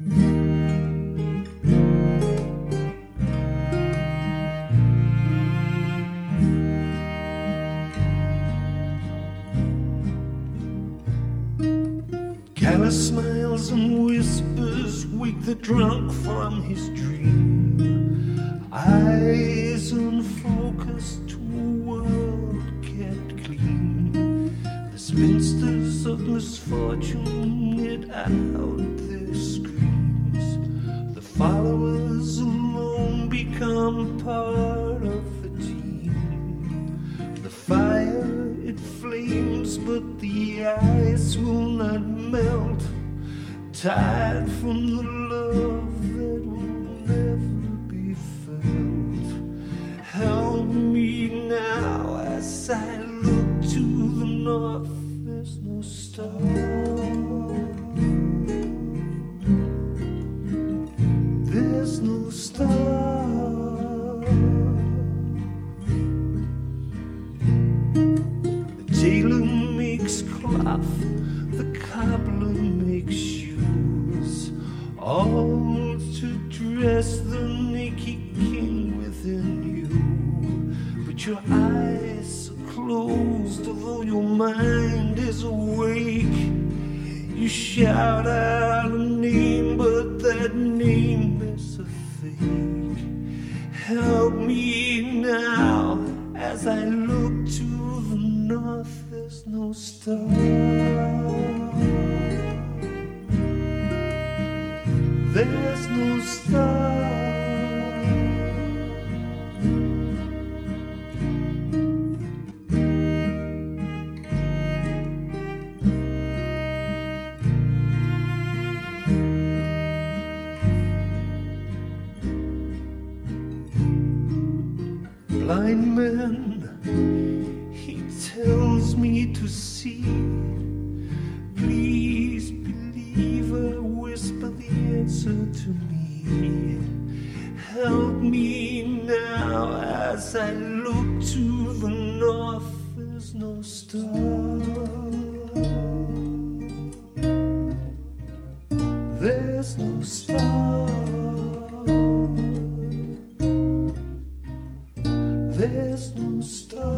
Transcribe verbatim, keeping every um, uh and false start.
Callous smiles and whispers wake the drunk from his dream. Eyes unfocused to a world kept clean. The spinsters of misfortune knit out their screams. The followers alone become part of the team. The fire, it flames, but the ice will not melt. Tired from the love that will never be felt. Help me now as I look to the north. There's no star. There's no star. The jailer makes cloth, the cobbler makes shoes, all to dress the naked king within you. But your eyes are closed, although your mind is awake. You shout out a name, but that name is a fake. Help me now as I look to the north. There's no star. There's no star. Blind man, he tells me to see. Please, believer, whisper the answer to me. Help me now as I look to the north. There's no star. There's no star. There's no star.